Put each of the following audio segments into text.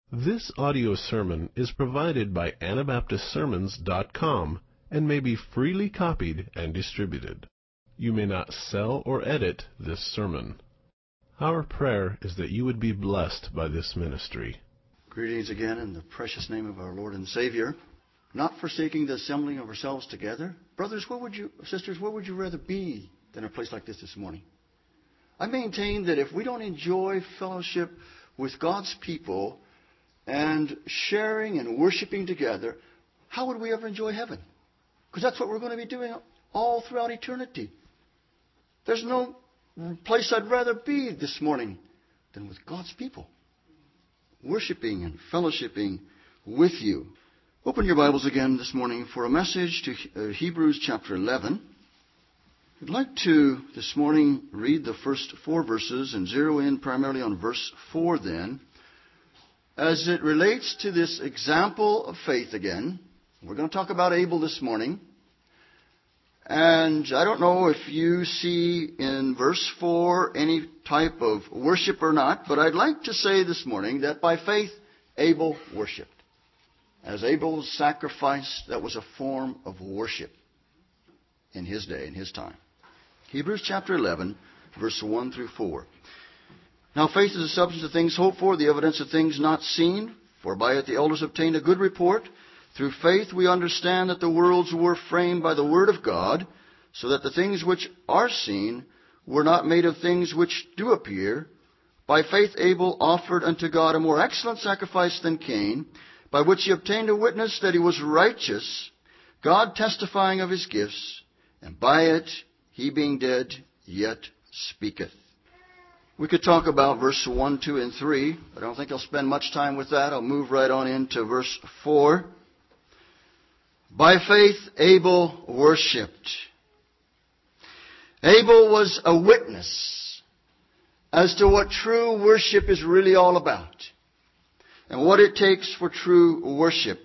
This audio sermon is provided by AnabaptistSermons.com and may be freely copied and distributed. You may not sell or edit this sermon. Our prayer is that you would be blessed by this ministry. Greetings again in the precious name of our Lord and Savior. Not forsaking the assembling of ourselves together. Brothers, sisters, where would you rather be than a place like this morning? I maintain that if we don't enjoy fellowship with God's people and sharing and worshiping together, how would we ever enjoy heaven? Because that's what we're going to be doing all throughout eternity. There's no place I'd rather be this morning than with God's people, worshiping and fellowshipping with you. Open your Bibles again this morning for a message to Hebrews chapter 11. I'd like to this morning read the first 4 verses and zero in primarily on verse 4 then, as it relates to this example of faith again. We're going to talk about Abel this morning. And I don't know if you see in verse 4 any type of worship or not, but I'd like to say this morning that by faith Abel worshipped. As Abel's sacrifice, that was a form of worship in his day, in his time. Hebrews chapter 11, verse 1 through 4. Now faith is the substance of things hoped for, the evidence of things not seen. For by it the elders obtained a good report. Through faith we understand that the worlds were framed by the word of God, so that the things which are seen were not made of things which do appear. By faith Abel offered unto God a more excellent sacrifice than Cain, by which he obtained a witness that he was righteous, God testifying of his gifts, and by it he being dead yet speaketh. We could talk about verse 1, 2, and 3. I don't think I'll spend much time with that. I'll move right on into verse 4. By faith, Abel worshipped. Abel was a witness as to what true worship is really all about and what it takes for true worship.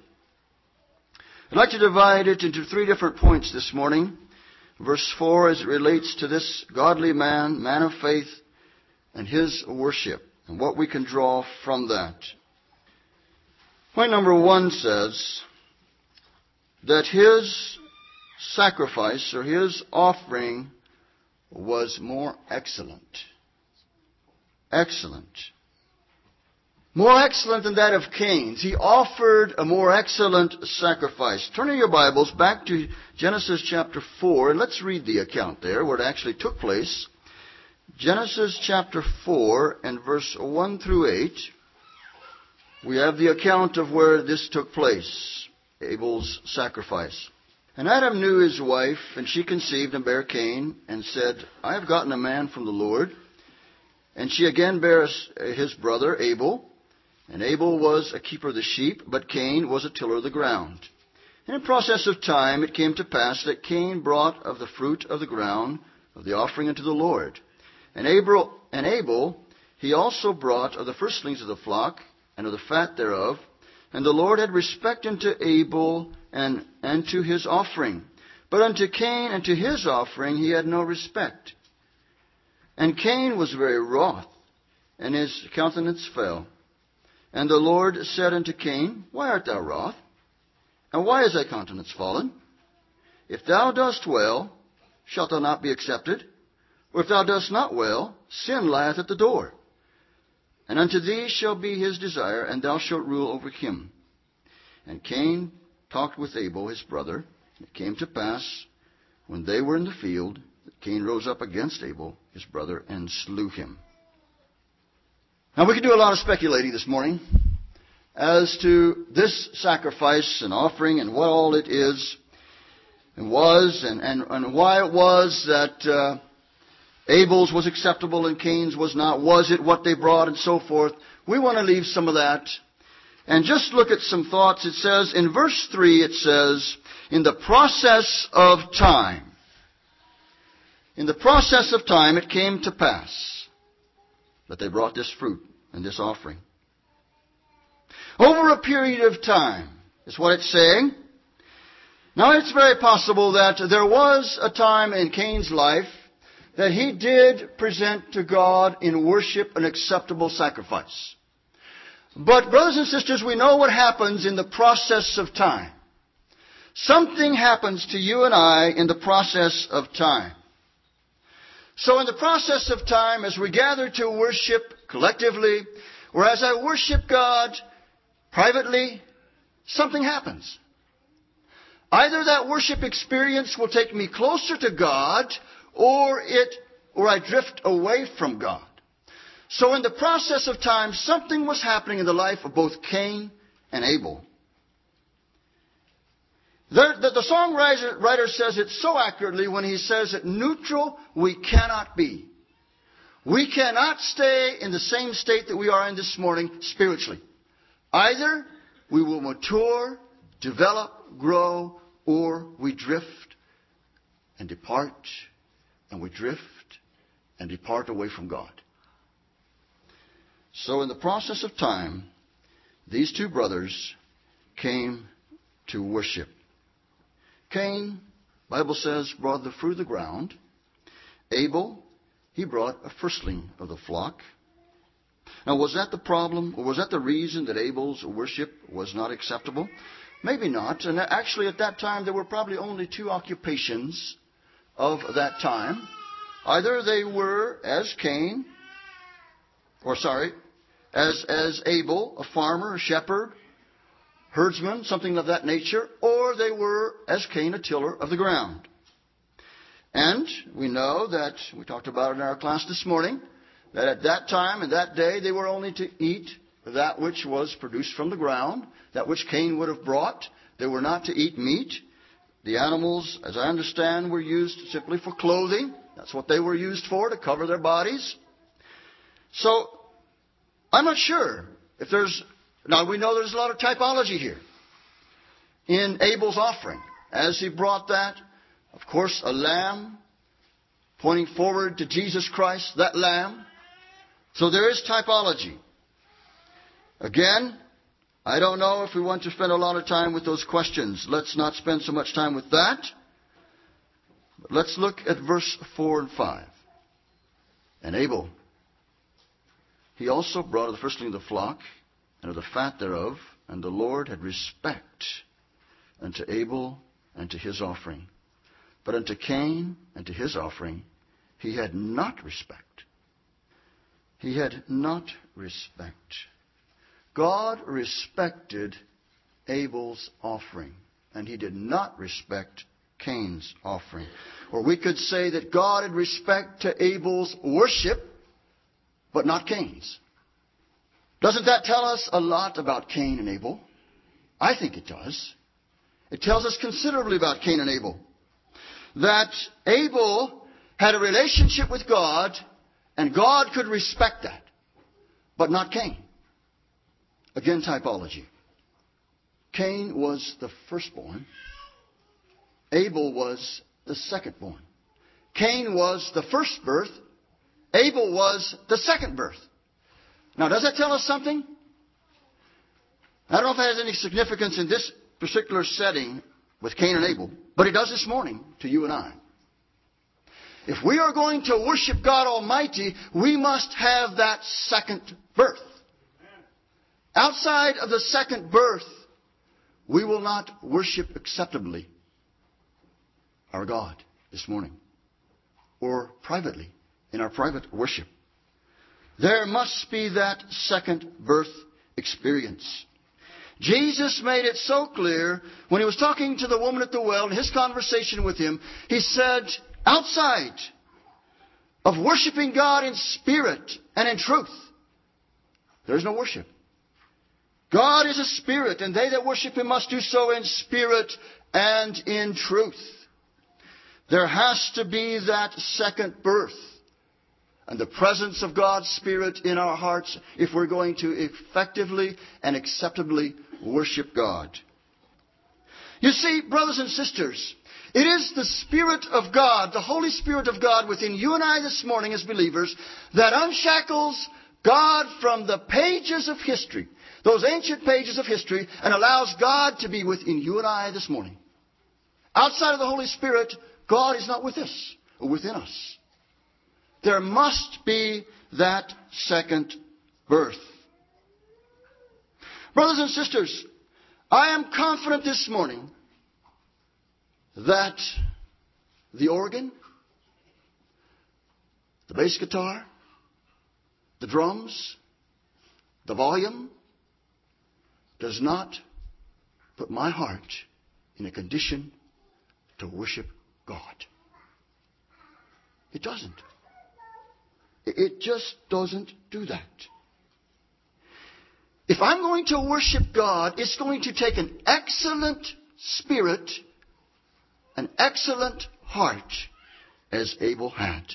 I'd like to divide it into 3 different points this morning. Verse 4 as it relates to this godly man of faith, and his worship, and what we can draw from that. Point number 1 says that his sacrifice or his offering was more excellent. Excellent. More excellent than that of Cain's. He offered a more excellent sacrifice. Turn in your Bibles back to Genesis chapter 4, and let's read the account there where it actually took place. Genesis chapter 4 and verse 1 through 8, we have the account of where this took place, Abel's sacrifice. And Adam knew his wife, and she conceived and bare Cain, and said, I have gotten a man from the Lord. And she again bare his brother Abel, and Abel was a keeper of the sheep, but Cain was a tiller of the ground. And in process of time it came to pass that Cain brought of the fruit of the ground of the offering unto the Lord. And Abel, he also brought of the firstlings of the flock, and of the fat thereof. And the Lord had respect unto Abel, and to his offering. But unto Cain and to his offering he had no respect. And Cain was very wroth, and his countenance fell. And the Lord said unto Cain, Why art thou wroth? And why is thy countenance fallen? If thou dost well, shalt thou not be accepted? Or if thou dost not well, sin lieth at the door. And unto thee shall be his desire, and thou shalt rule over him. And Cain talked with Abel his brother. It came to pass, when they were in the field, that Cain rose up against Abel his brother, and slew him. Now we could do a lot of speculating this morning as to this sacrifice and offering and what all it is and was, and why it was that Abel's was acceptable and Cain's was not. Was it what they brought and so forth? We want to leave some of that and just look at some thoughts. It says, in verse 3, it says, in the process of time. In the process of time it came to pass that they brought this fruit and this offering. Over a period of time is what it's saying. Now it's very possible that there was a time in Cain's life that he did present to God in worship an acceptable sacrifice. But, brothers and sisters, we know what happens in the process of time. Something happens to you and I in the process of time. So in the process of time, as we gather to worship collectively, or as I worship God privately, something happens. Either that worship experience will take me closer to God, or I drift away from God. So in the process of time, something was happening in the life of both Cain and Abel. The songwriter says it so accurately when he says that neutral we cannot be. We cannot stay in the same state that we are in this morning spiritually. Either we will mature, develop, grow, or we drift and depart, and we drift and depart away from God. So in the process of time, these two brothers came to worship. Cain, the Bible says, brought the fruit of the ground. Abel, he brought a firstling of the flock. Now, was that the problem, or was that the reason that Abel's worship was not acceptable? Maybe not. And actually, at that time, there were probably only two occupations of that time. Either they were as Abel, a farmer, a shepherd, herdsman, something of that nature, or they were, as Cain, a tiller of the ground. And we know that, we talked about it in our class this morning, that at that time and that day they were only to eat that which was produced from the ground, that which Cain would have brought. They were not to eat meat. The animals, as I understand, were used simply for clothing. That's what they were used for, to cover their bodies. So, I'm not sure if now we know there's a lot of typology here in Abel's offering. As he brought that, of course, a lamb, pointing forward to Jesus Christ, that lamb. So there is typology. Again, I don't know if we want to spend a lot of time with those questions. Let's not spend so much time with that. But let's look at verse 4 and 5. And Abel, he also brought of the firstling of the flock, and of the fat thereof, and the Lord had respect unto Abel and to his offering. But unto Cain and to his offering he had not respect. He had not respect. God respected Abel's offering, and he did not respect Cain's offering. Or we could say that God had respect to Abel's worship, but not Cain's. Doesn't that tell us a lot about Cain and Abel? I think it does. It tells us considerably about Cain and Abel. That Abel had a relationship with God, and God could respect that, but not Cain. Again, typology. Cain was the firstborn. Abel was the secondborn. Cain was the first birth. Abel was the second birth. Now, does that tell us something? I don't know if it has any significance in this particular setting with Cain and Abel, but it does this morning to you and I. If we are going to worship God Almighty, we must have that second birth. Outside of the second birth, we will not worship acceptably our God this morning, or privately, in our private worship. There must be that second birth experience. Jesus made it so clear when he was talking to the woman at the well, in his conversation with him, he said, outside of worshiping God in spirit and in truth, there is no worship. God is a spirit, and they that worship him must do so in spirit and in truth. There has to be that second birth and the presence of God's Spirit in our hearts if we're going to effectively and acceptably worship God. You see, brothers and sisters, it is the Spirit of God, the Holy Spirit of God within you and I this morning as believers, that unshackles God from the pages of history, those ancient pages of history, and allows God to be within you and I this morning. Outside of the Holy Spirit, God is not with us or within us. There must be that second birth. Brothers and sisters, I am confident this morning that the organ, the bass guitar, the drums, the volume does not put my heart in a condition to worship God. It doesn't. It just doesn't do that. If I'm going to worship God, it's going to take an excellent spirit, an excellent heart, as Abel had.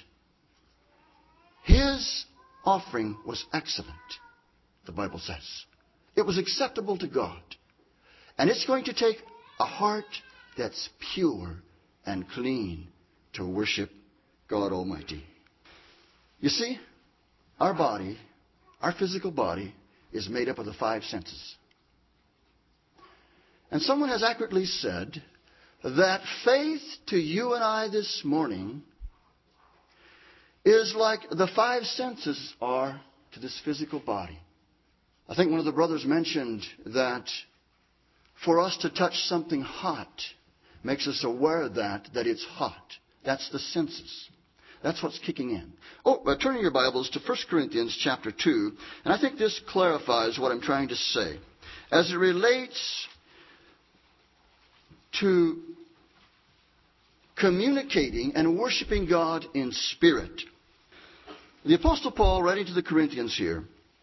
His offering was excellent, the Bible says. It was acceptable to God. And it's going to take a heart that's pure and clean to worship God Almighty. You see, our body, our physical body, is made up of the five senses. And someone has accurately said that faith to you and I this morning is like the five senses are to this physical body. I think one of the brothers mentioned that for us to touch something hot makes us aware that it's hot. That's the senses. That's what's kicking in. Turn your Bibles to 1 Corinthians chapter 2, and I think this clarifies what I'm trying to say. As it relates to communicating and worshiping God in spirit. The Apostle Paul, writing to the Corinthians here,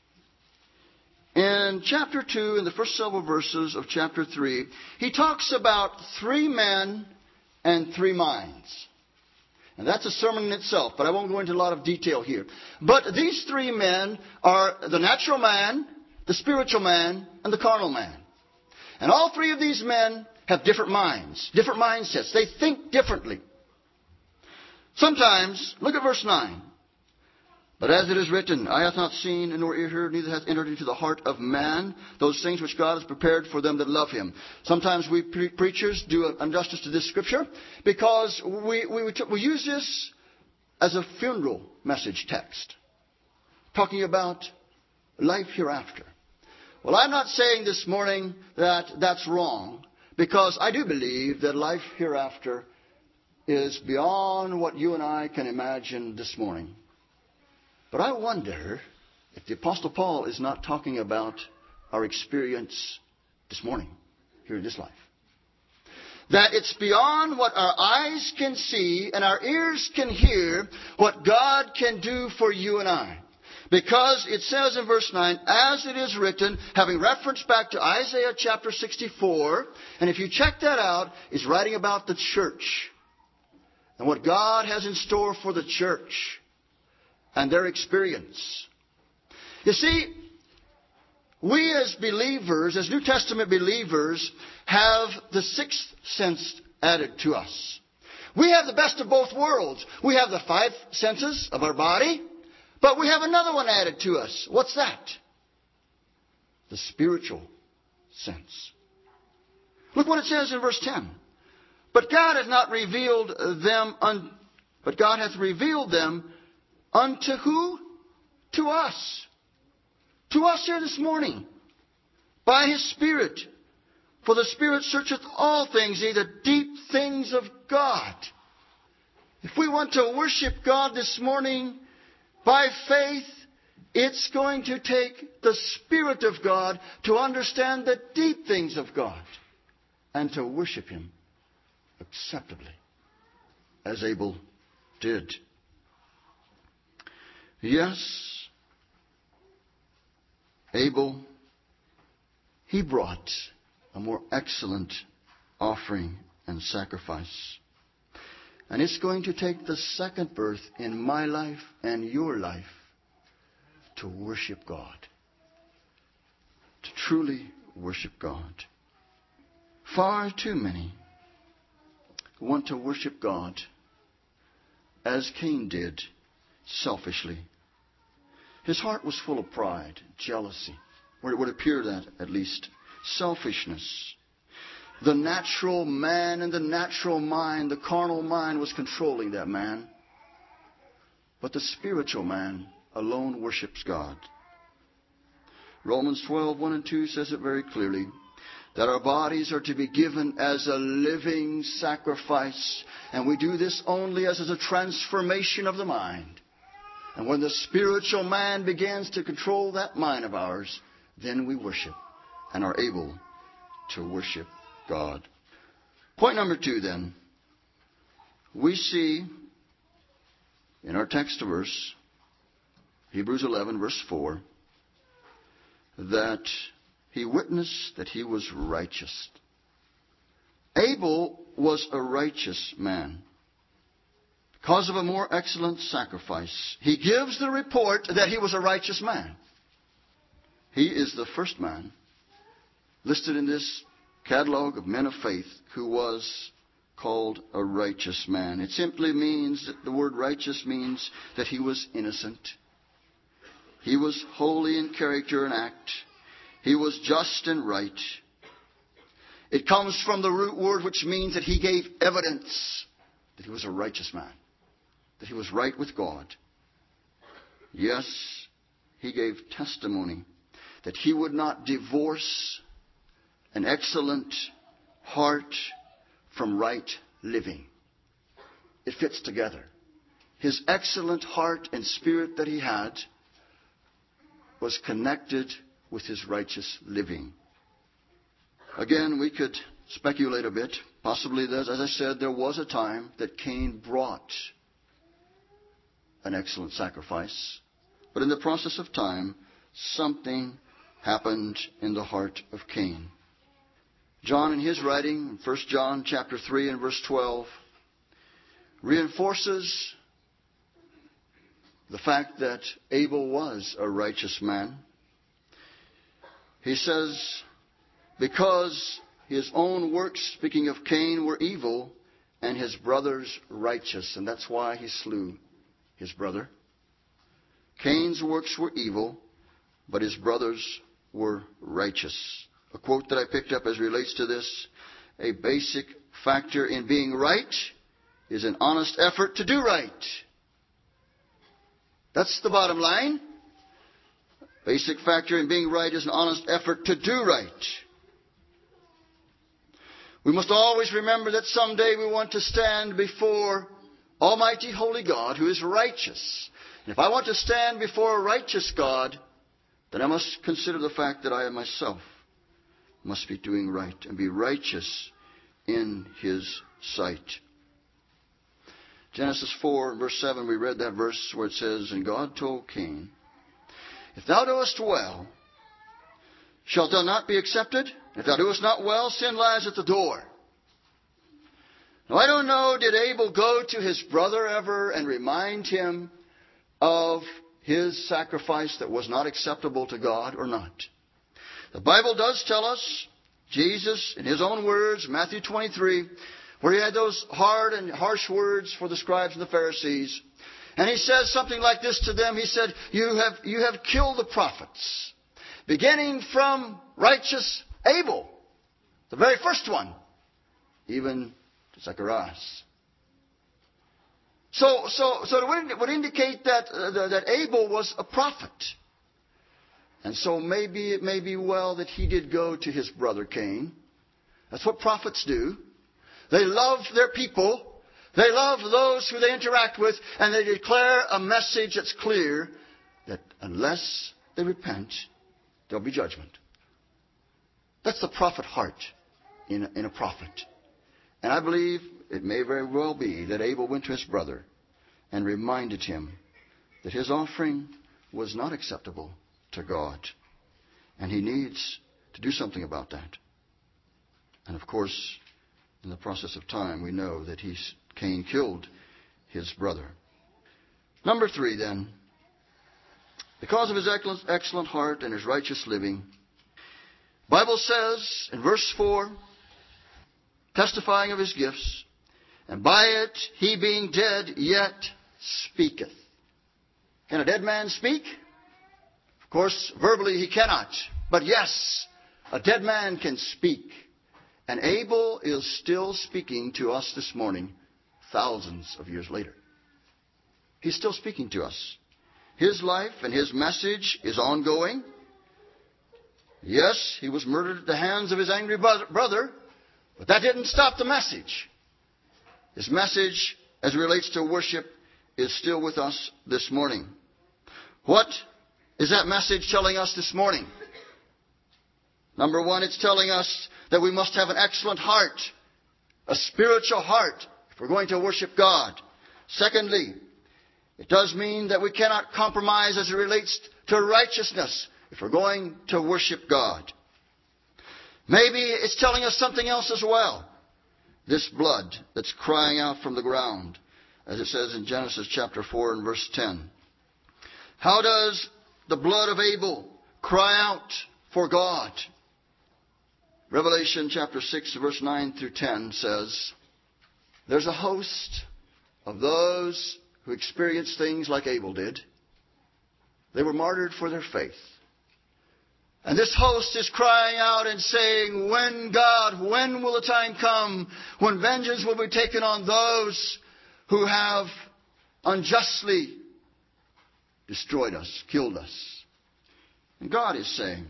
in chapter 2, in the first several verses of chapter 3, he talks about 3 men and 3 minds. And that's a sermon in itself, but I won't go into a lot of detail here. But these 3 men are the natural man, the spiritual man, and the carnal man. And all 3 of these men have different minds, different mindsets. They think differently. Sometimes, look at verse 9. But as it is written, eye hath not seen, nor ear heard, neither hath entered into the heart of man those things which God has prepared for them that love Him. Sometimes we preachers do injustice to this scripture because we use this as a funeral message text, talking about life hereafter. Well, I'm not saying this morning that that's wrong, because I do believe that life hereafter is beyond what you and I can imagine this morning. But I wonder if the Apostle Paul is not talking about our experience this morning, here in this life. That it's beyond what our eyes can see and our ears can hear, what God can do for you and I. Because it says in verse 9, as it is written, having reference back to Isaiah chapter 64, and if you check that out, it's writing about the church and what God has in store for the church and their experience. You see, we as believers, as New Testament believers, have the 6th sense added to us. We have the best of both worlds. We have the 5 senses of our body, but we have another one added to us. What's that? The spiritual sense. Look what it says in verse 10. But God hath revealed them unto who? To us. To us here this morning. By His Spirit. For the Spirit searcheth all things, yea, the deep things of God. If we want to worship God this morning by faith, it's going to take the Spirit of God to understand the deep things of God and to worship Him acceptably, as Abel did. Yes, Abel, he brought a more excellent offering and sacrifice. And it's going to take the second birth in my life and your life to worship God. To truly worship God. Far too many want to worship God as Cain did, selfishly. His heart was full of pride, jealousy, or it would appear that at least, selfishness. The natural man and the natural mind, the carnal mind, was controlling that man. But the spiritual man alone worships God. Romans 12, 1 and 2 says it very clearly, that our bodies are to be given as a living sacrifice. And we do this only as a transformation of the mind. And when the spiritual man begins to control that mind of ours, then we worship and are able to worship God. Point number 2 then. We see in our text verse, Hebrews 11 verse 4, that he witnessed that he was righteous. Abel was a righteous man because of a more excellent sacrifice. He gives the report that he was a righteous man. He is the first man listed in this catalog of men of faith who was called a righteous man. It simply means that the word righteous means that he was innocent. He was holy in character and act. He was just and right. It comes from the root word which means that he gave evidence that he was a righteous man, that he was right with God. Yes, he gave testimony that he would not divorce an excellent heart from right living. It fits together. His excellent heart and spirit that he had was connected with his righteous living. Again, we could speculate a bit. Possibly, as I said, there was a time that Cain brought an excellent sacrifice. But in the process of time, something happened in the heart of Cain. John, in his writing, 1 John chapter 3 and verse 12, reinforces the fact that Abel was a righteous man. He says, because his own works, speaking of Cain, were evil, and his brother's righteous. And that's why he slew his brother. Cain's works were evil, but his brothers were righteous. A quote that I picked up as relates to this, a basic factor in being right is an honest effort to do right. That's the bottom line. Basic factor in being right is an honest effort to do right. We must always remember that someday we want to stand before Almighty Holy God who is righteous. And if I want to stand before a righteous God, then I must consider the fact that I myself must be doing right and be righteous in His sight. Genesis 4, verse 7, we read that verse where it says, and God told Cain, if thou doest well, shalt thou not be accepted? If thou doest not well, sin lies at the door. Now, I don't know, did Abel go to his brother ever and remind him of his sacrifice that was not acceptable to God or not? The Bible does tell us, Jesus, in His own words, Matthew 23, where He had those hard and harsh words for the scribes and the Pharisees. And He says something like this to them. He said, you have killed the prophets, beginning from righteous Abel, the very first one, even to Zacharias. So it would indicate that Abel was a prophet. And so maybe it may be well that he did go to his brother Cain. That's what prophets do. They love their people. They love those who they interact with. And they declare a message that's clear that unless they repent, there'll be judgment. That's the prophet heart in a prophet. And I believe it may very well be that Abel went to his brother and reminded him that his offering was not acceptable to God. And he needs to do something about that. And of course, in the process of time, we know that Cain killed his brother. Number 3 then, because of his excellent heart and his righteous living, the Bible says in verse 4, testifying of his gifts, and by it he being dead yet speaketh. Can a dead man speak? Of course, verbally he cannot. But yes, a dead man can speak. And Abel is still speaking to us this morning, thousands of years later. He's still speaking to us. His life and his message is ongoing. Yes, he was murdered at the hands of his angry brother, but that didn't stop the message. His message, as it relates to worship, is still with us this morning. What is that message telling us this morning? Number one, it's telling us that we must have an excellent heart, a spiritual heart, if we're going to worship God. Secondly, it does mean that we cannot compromise as it relates to righteousness if we're going to worship God. Maybe it's telling us something else as well. This blood that's crying out from the ground, as it says in Genesis chapter 4 and verse 10. How does the blood of Abel cry out for God? Revelation chapter 6 verse 9 through 10 says, there's a host of those who experienced things like Abel did. They were martyred for their faith. And this host is crying out and saying, when, God, when will the time come when vengeance will be taken on those who have unjustly destroyed us, killed us? And God is saying,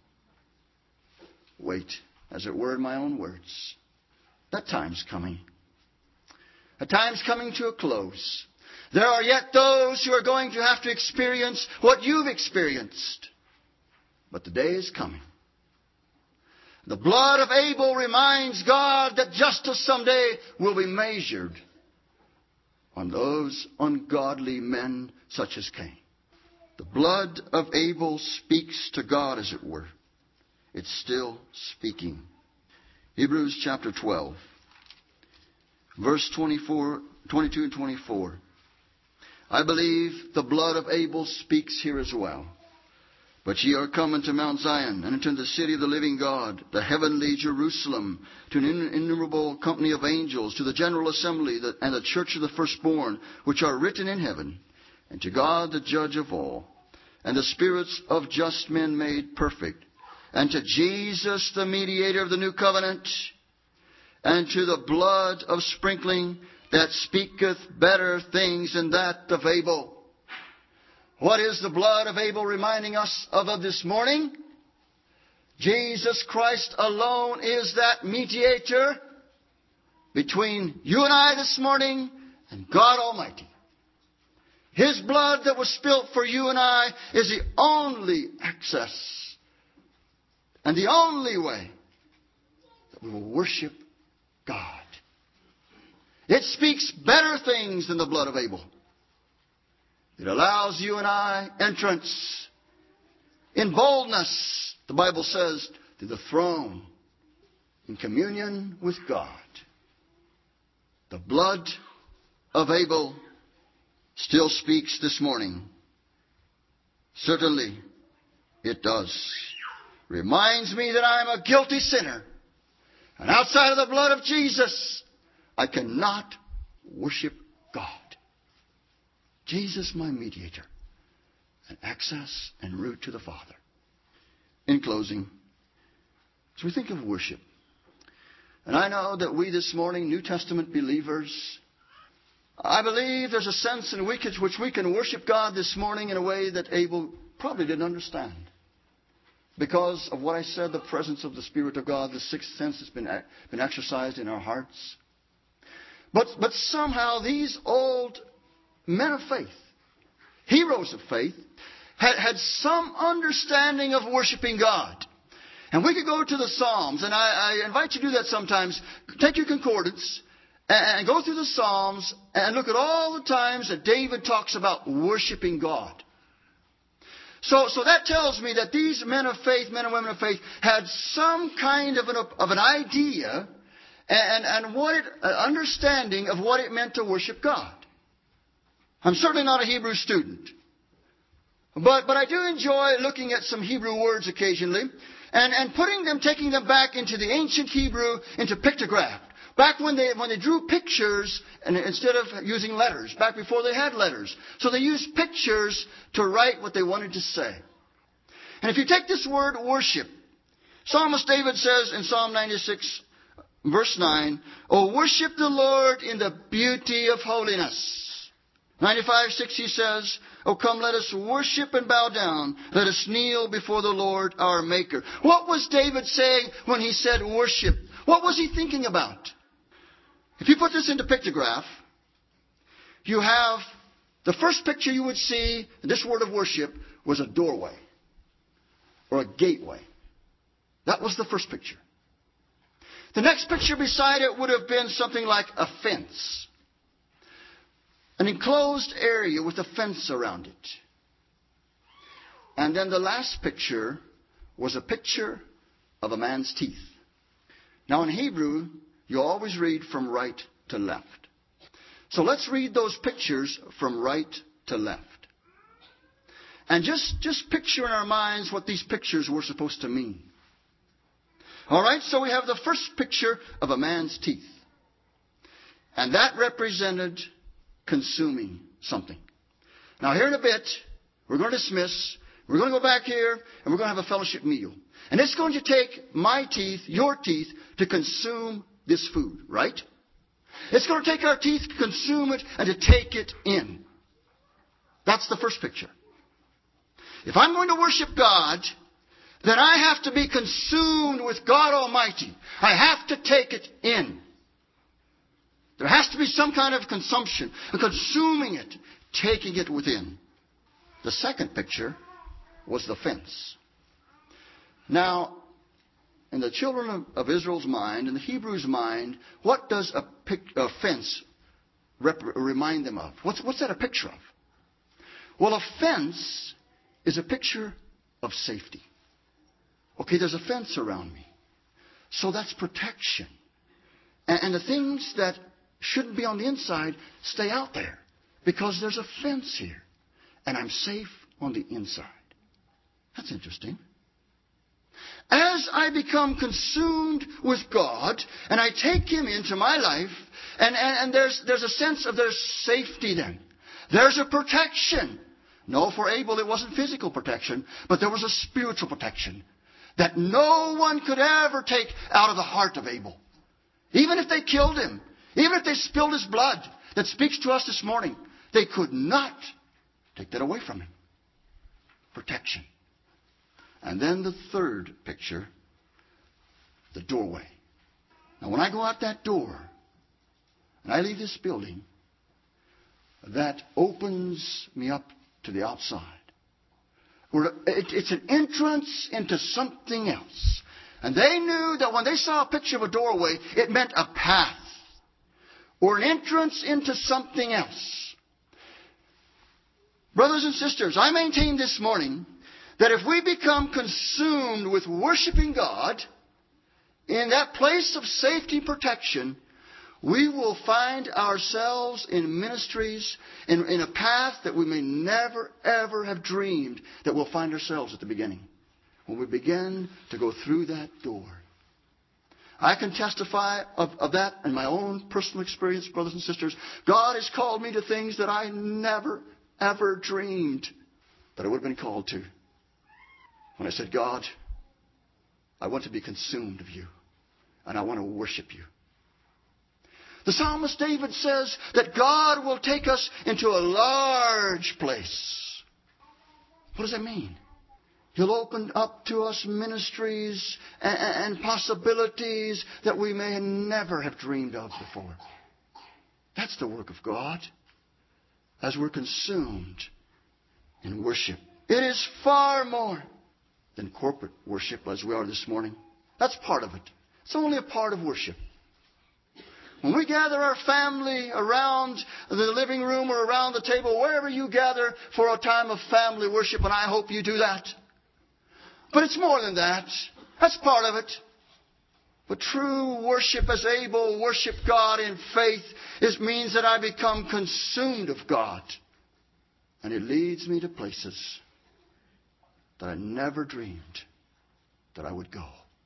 wait, as it were in my own words. That time's coming. A time's coming to a close. There are yet those who are going to have to experience what you've experienced. But the day is coming. The blood of Abel reminds God that justice someday will be measured on those ungodly men such as Cain. The blood of Abel speaks to God, as it were. It's still speaking. Hebrews chapter 12, verse 22 and 24. I believe the blood of Abel speaks here as well. But ye are come unto Mount Zion, and unto the city of the living God, the heavenly Jerusalem, to an innumerable company of angels, to the general assembly and the church of the firstborn, which are written in heaven, and to God the judge of all, and the spirits of just men made perfect, and to Jesus the mediator of the new covenant, and to the blood of sprinkling that speaketh better things than that of Abel. What is the blood of Abel reminding us of this morning? Jesus Christ alone is that mediator between you and I this morning and God Almighty. His blood that was spilt for you and I is the only access and the only way that we will worship God. It speaks better things than the blood of Abel. It allows you and I entrance in boldness, the Bible says, to the throne in communion with God. The blood of Abel still speaks this morning. Certainly it does. Reminds me that I'm a guilty sinner. And outside of the blood of Jesus, I cannot worship God. Jesus, my mediator, and access and route to the Father. In closing, as we think of worship, and I know that we this morning, New Testament believers, I believe there's a sense in which we can worship God this morning in a way that Abel probably didn't understand. Because of what I said, the presence of the Spirit of God, the sixth sense has been exercised in our hearts. But somehow these old men of faith, heroes of faith, had some understanding of worshiping God. And we could go to the Psalms, and I invite you to do that sometimes. Take your concordance and go through the Psalms and look at all the times that David talks about worshiping God. So that tells me that these men of faith, men and women of faith, had some kind of an idea and understanding of what it meant to worship God. I'm certainly not a Hebrew student. But I do enjoy looking at some Hebrew words occasionally and taking them back into the ancient Hebrew, into pictograph. Back when they drew pictures and instead of using letters, back before they had letters. So they used pictures to write what they wanted to say. And if you take this word worship, Psalmist David says in Psalm 96, verse 9, "O worship the Lord in the beauty of holiness." 95:6 he says, "Oh, come, let us worship and bow down. Let us kneel before the Lord our Maker." What was David saying when he said worship? What was he thinking about? If you put this into pictograph, you have the first picture you would see in this word of worship was a doorway or a gateway. That was the first picture. The next picture beside it would have been something like a fence. An enclosed area with a fence around it. And then the last picture was a picture of a man's teeth. Now in Hebrew, you always read from right to left. So let's read those pictures from right to left. And just picture in our minds what these pictures were supposed to mean. All right, so we have the first picture of a man's teeth. And that represented consuming something. Now here in a bit, we're going to dismiss. We're going to go back here and we're going to have a fellowship meal. And it's going to take my teeth, your teeth, to consume this food, right? It's going to take our teeth to consume it and to take it in. That's the first picture. If I'm going to worship God, then I have to be consumed with God Almighty. I have to take it in. There has to be some kind of consumption, consuming it, taking it within. The second picture was the fence. Now, in the children of Israel's mind, in the Hebrews' mind, what does a fence remind them of? What's that a picture of? Well, a fence is a picture of safety. Okay, there's a fence around me. So that's protection. And the things that shouldn't be on the inside stay out there because there's a fence here. And I'm safe on the inside. That's interesting. As I become consumed with God and I take Him into my life, and there's a sense of there's safety then. There's a protection. No, for Abel it wasn't physical protection, but there was a spiritual protection that no one could ever take out of the heart of Abel. Even if they killed him, even if they spilled his blood, that speaks to us this morning, they could not take that away from him. Protection. And then the third picture, the doorway. Now when I go out that door and I leave this building, that opens me up to the outside. It's an entrance into something else. And they knew that when they saw a picture of a doorway, it meant a path or an entrance into something else. Brothers and sisters, I maintain this morning that if we become consumed with worshiping God in that place of safety and protection, we will find ourselves in ministries, in a path that we may never, ever have dreamed that we'll find ourselves at the beginning. When we begin to go through that door. I can testify of that in my own personal experience, brothers and sisters. God has called me to things that I never, ever dreamed that I would have been called to. When I said, God, I want to be consumed of you, and I want to worship you. The psalmist David says that God will take us into a large place. What does that mean? He'll open up to us ministries and possibilities that we may never have dreamed of before. That's the work of God as we're consumed in worship. It is far more than corporate worship as we are this morning. That's part of it. It's only a part of worship. When we gather our family around the living room or around the table, wherever you gather for a time of family worship, and I hope you do that. But it's more than that. That's part of it. But true worship, as Abel worshiped God in faith, means that I become consumed of God. And it leads me to places that I never dreamed that I would go.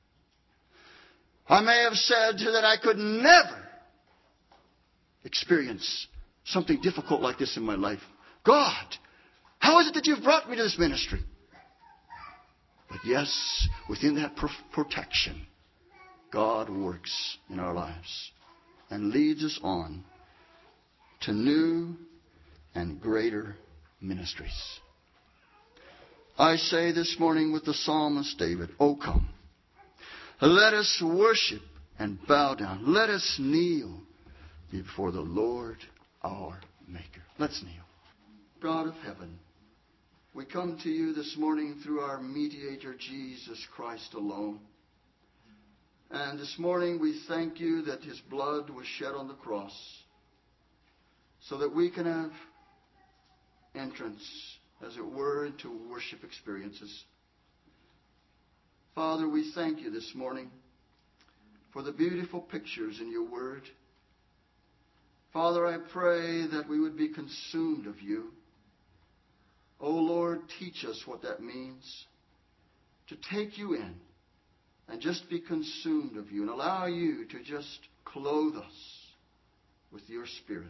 I may have said that I could never experience something difficult like this in my life. God, how is it that you've brought me to this ministry? But yes, within that protection, God works in our lives and leads us on to new and greater ministries. I say this morning with the psalmist David, "O come, let us worship and bow down. Let us kneel before the Lord our Maker." Let's kneel. God of heaven, we come to you this morning through our mediator, Jesus Christ alone. And this morning we thank you that His blood was shed on the cross so that we can have entrance, as it were, into worship experiences. Father, we thank you this morning for the beautiful pictures in your word. Father, I pray that we would be consumed of you. O Lord, teach us what that means, to take you in and just be consumed of you and allow you to just clothe us with your Spirit.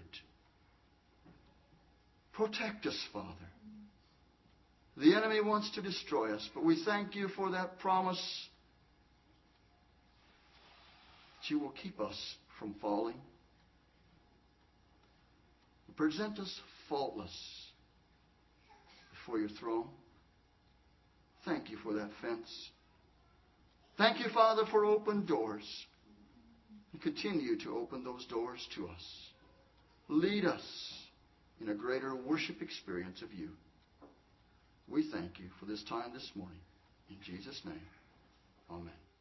Protect us, Father. The enemy wants to destroy us, but we thank you for that promise that you will keep us from falling. Present us faultless before your throne. Thank you for that fence. Thank you, Father, for open doors. And continue to open those doors to us. Lead us in a greater worship experience of you. We thank you for this time this morning. In Jesus' name, amen.